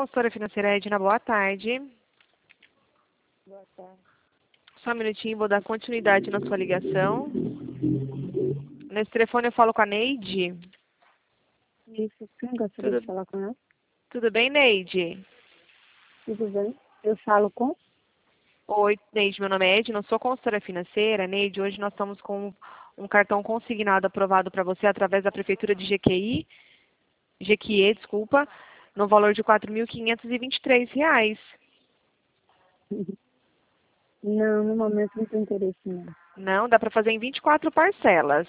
consultora financeira Edna, boa tarde. Boa tarde. Só um minutinho, vou dar continuidade na sua ligação. Nesse telefone eu falo com a Neide. Isso, quem gostaria de falar com ela? Tudo bem, Neide? Tudo bem? Eu falo com? Oi, Neide, meu nome é Edna, eu sou consultora financeira. Neide, hoje nós estamos com um cartão consignado aprovado para você através da Prefeitura de Jequié, no valor de R$ 4.523. Não, no momento não tem interesse, não. Não, dá para fazer em 24 parcelas.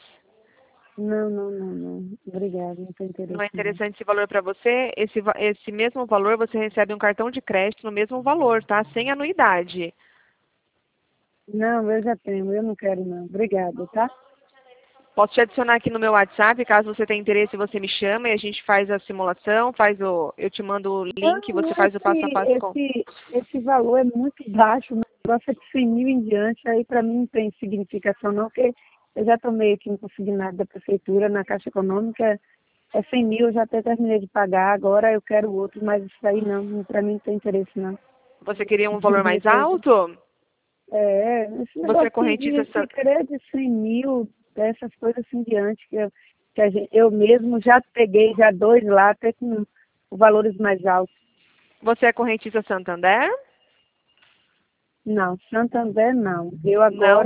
Não. Obrigada, não tem interesse. Não é interessante esse valor para você? Esse mesmo valor você recebe um cartão de crédito no mesmo valor, tá? Sem anuidade. Não, eu já tenho, eu não quero não. Obrigada, tá? Posso te adicionar aqui no meu WhatsApp, caso você tenha interesse, você me chama e a gente faz a simulação, eu te mando o link, você faz o passo a passo. Esse valor é muito baixo, o negócio é de 100 mil em diante, aí para mim não tem significação não, porque eu já tomei aqui um consignado da prefeitura na Caixa Econômica, é 100 mil, eu já até terminei de pagar, agora eu quero outro, mas isso aí não, para mim não tem interesse não. Você queria um valor mais alto? Esse Você é negócio correntista de querer de 100 mil, dessas coisas assim diante, eu mesmo já peguei já dois lá, até com valores mais altos. Você é correntista Santander? Não, Santander não. Eu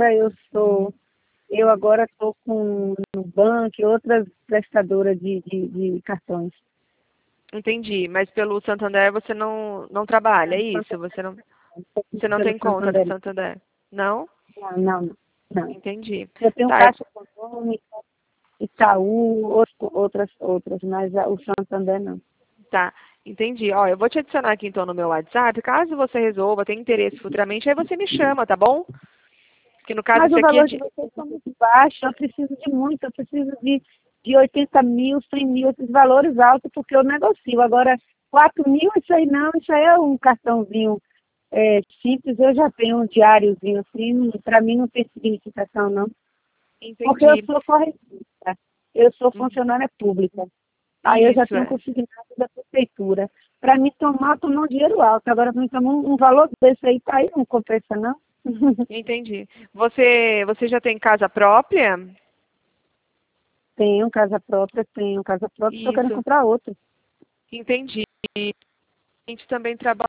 agora estou com Nubank e outras prestadoras de cartões. Entendi, mas pelo Santander você não trabalha, é isso? Você não tem conta no Santander? Não? Não. Entendi. Eu tenho Tá, Caixa Econômica, Itaú, outras, mas o Santander não. tá, entendi. Ó, eu vou te adicionar aqui então no meu WhatsApp. Caso você resolva, tenha interesse futuramente, aí você me chama, tá bom? Porque no caso Mas esse o aqui é valor de vocês está muito baixo, eu preciso de muito, eu preciso de 80 mil, 100 mil, esses valores altos, porque eu negocio. Agora, 4 mil, isso aí não, isso aí é um cartãozinho simples, eu já tenho um diáriozinho assim, para mim não tem significação não. Entendi. Porque eu sou correntista, eu sou funcionária pública. Aí eu já tenho consignado da prefeitura. Para mim tomar um dinheiro alto. Agora, para mim tomar um valor desse aí, tá aí, não compensa, não? Entendi. Você já tem casa própria? Tenho casa própria, estou querendo Isso. comprar outra. Entendi. A gente também trabalha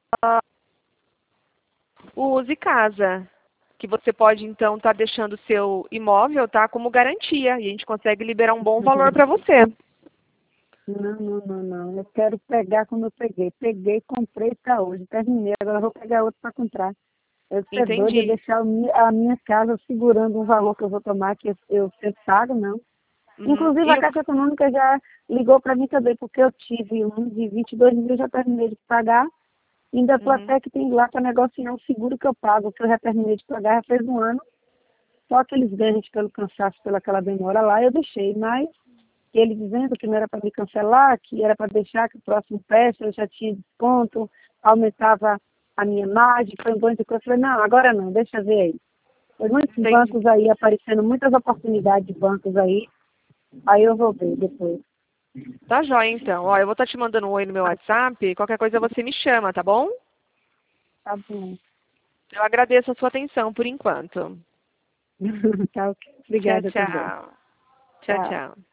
o Use Casa, que você pode então estar deixando o seu imóvel, tá, como garantia, e a gente consegue liberar um bom valor para você. Não. Eu quero pegar como eu peguei. Peguei, comprei para hoje. Terminei, agora eu vou pegar outro para comprar. Eu sou doida de deixar a minha casa segurando um valor que eu vou tomar, que eu sempre pago, não. Inclusive, a Caixa Econômica já ligou para mim também, porque eu tive um de 22 mil, já terminei de pagar. Ainda estou até que tem lá para negociar um seguro que eu pago, que eu já terminei de pagar, já fez um ano. Só que eles ganham pelo cansaço, pela aquela demora lá, eu deixei. Mas ele dizendo que não era para me cancelar, que era para deixar que o próximo peça eu já tinha desconto, aumentava a minha margem, foi um monte de coisa. Eu falei, não, agora não, deixa eu ver aí. Tem muitos bancos aí aparecendo, muitas oportunidades de bancos aí eu vou ver depois. Tá jóia, então. Ó, eu vou estar te mandando um oi no meu WhatsApp. Qualquer coisa você me chama, tá bom? Tá bom. Eu agradeço a sua atenção por enquanto. Tá ok. Obrigada também. Tchau.